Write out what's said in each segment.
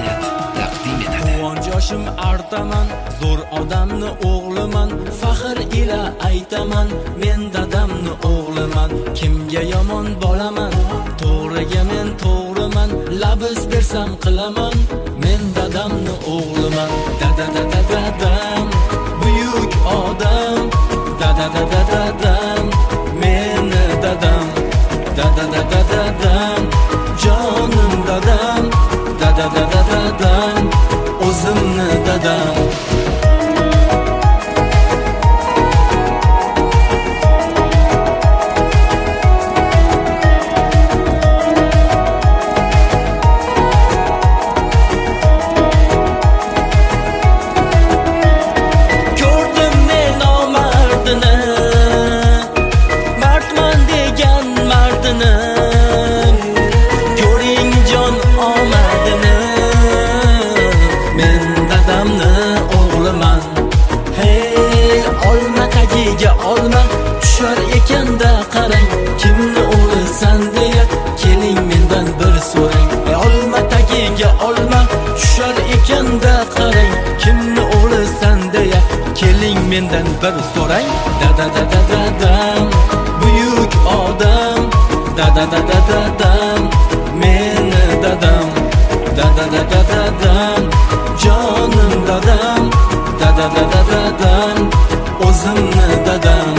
Internet taqdim etadi. Quvonchoshim artaman, zo'r odamni o'g'liman, faxr ila aytaman, men dadamni o'g'liman. Kimga yomon bolaman, to'g'riga men to'g'riman, labis bersam qilaman, men dadamni o'g'liman. Dadam, buyuk odam, dadam, meni dadam, dadam, jonim dadam, dadam, o'zimni dadam. Olma tushar ekanda qarang, kimni o'g'lisan deya keling mendan bir so'rang. Olma tagiga olma tushar ekanda qarang, kimni o'g'lisan deya keling mendan bir so'rang. Dadam, buyuk odam, dadam, meni dadam, dadam, jonim dadam, dadam, o'zimni dadam.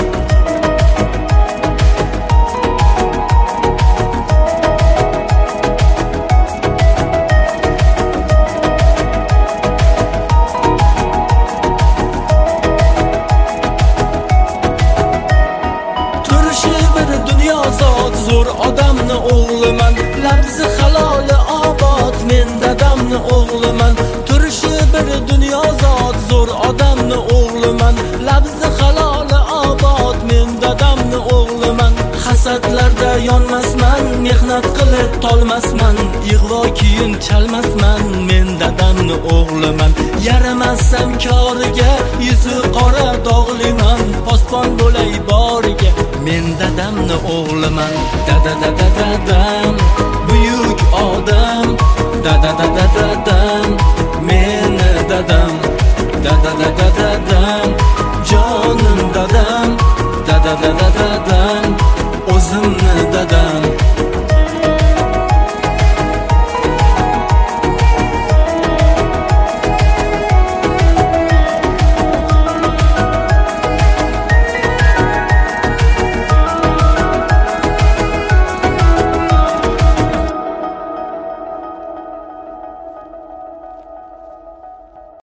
Turishi bir dunyo zot, zo'r odamni o'g'liman, labzi haloli obod, men dadamni o'g'liman. Turishi bir dunyo zot, zo'r odamni o'g'liman, labzi haloli obod, men dadamni o'g'liman. Hasadlarda yonmasman, mehnat qilib tolmasman, ig'vo keyin chalmasman, men dadamni o'g'liman. Yaramasam koriga, yuzi qora dog'liman, posbon bo'lay boriga, men dadamni o'g'liman. Dadam, buyuk odam, dadam,